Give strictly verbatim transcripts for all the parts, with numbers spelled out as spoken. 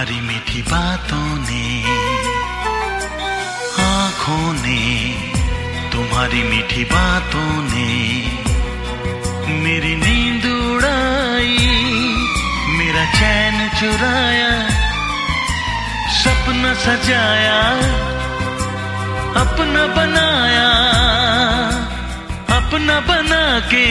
तुम्हारी मीठी बातों ने, आँखों ने, तुम्हारी मीठी बातों ने मेरी नींद उड़ाई, मेरा चैन चुराया, सपना सजाया, अपना बनाया, अपना बना के,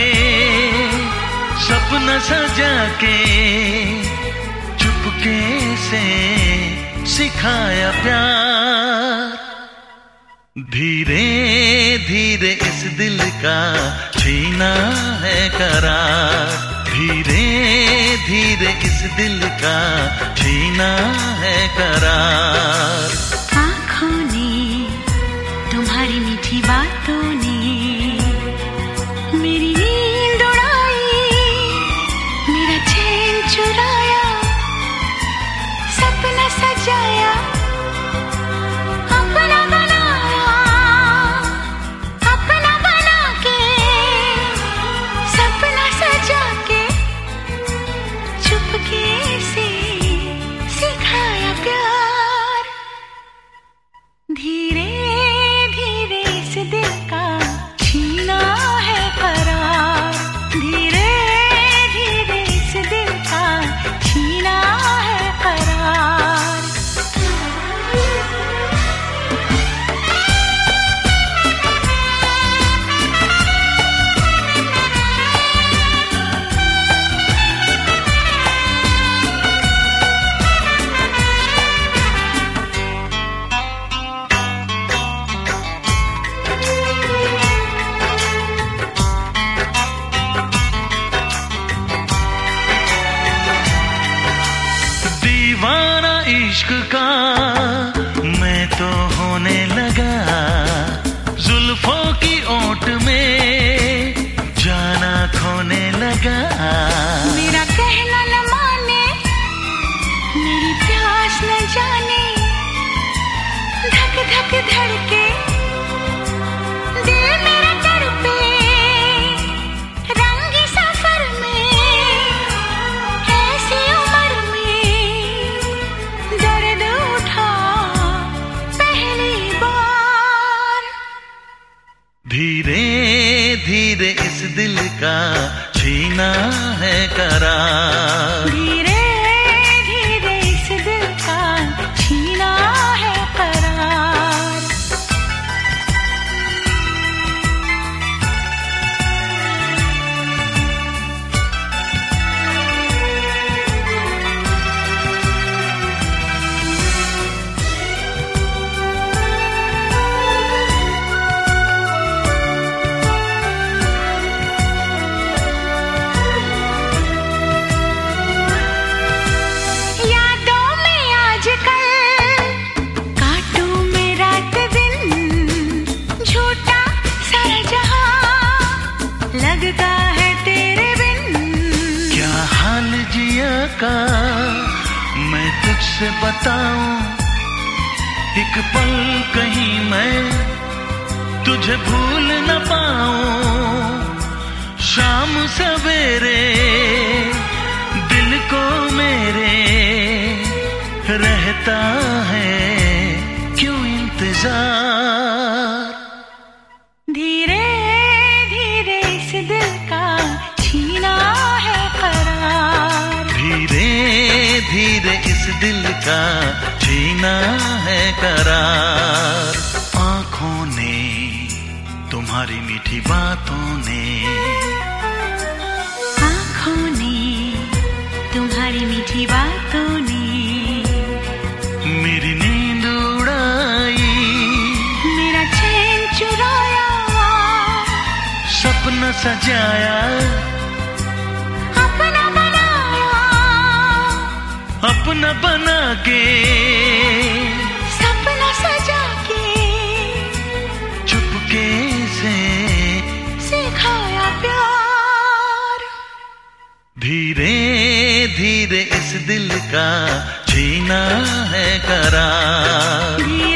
सपना सजा के, चुपके से सिखाया प्यार। धीरे धीरे इस दिल का छीना है करार, धीरे धीरे इस दिल का छीना है करार। आँखों ने, तुम्हारी मीठी बातों ने मेरी नींद उड़ाई, मेरा चैन चुराया, सपना सजाया, अपना बनाया, अपना बना के, सपना सजा के, चुपके से सिखाया प्यार। धीरे धीरे इस दिल का छीना है करार, धीरे धीरे इस दिल का छीना है करार। दीवाना इश्क का मैं तो होने लगा, जुल्फों की ओट में जाना खोने लगा। मेरा कहना न माने, मेरी प्यास न जाने, धक धक धड़के, दिल मेरा तड़पे, रंगी सफर में, ऐसी उम्र में दर्द उठा पहली बार। धीरे धीरे इस दिल का छीना है करार, धीरे धीरे इस दिल का छीना है करार। यादों में आजकल काटूं मैं रात दिन, झूठा सारा जहां लगता है तेरे बिन। क्या हाल जिया का मैं तुझसे बताऊं, एक पल कहीं मैं तुझे भूल न पाऊं। शाम सवेरे दिल को मेरे रहता है क्यों इंतजार। धीरे धीरे इस दिल का छीना है करार, धीरे धीरे इस दिल का छीना है करार। आँखों ने, तुम्हारी मीठी बातों ने, आँखों ने, तुम्हारी मीठी बातों ने मेरी नींद उड़ाई, मेरा चैन चुराया, सपना सजाया, अपना बनाया, अपना बना के, सपना सजा के, चुपके से सिखाया प्यार। धीरे धीरे इस दिल का छीना है करार।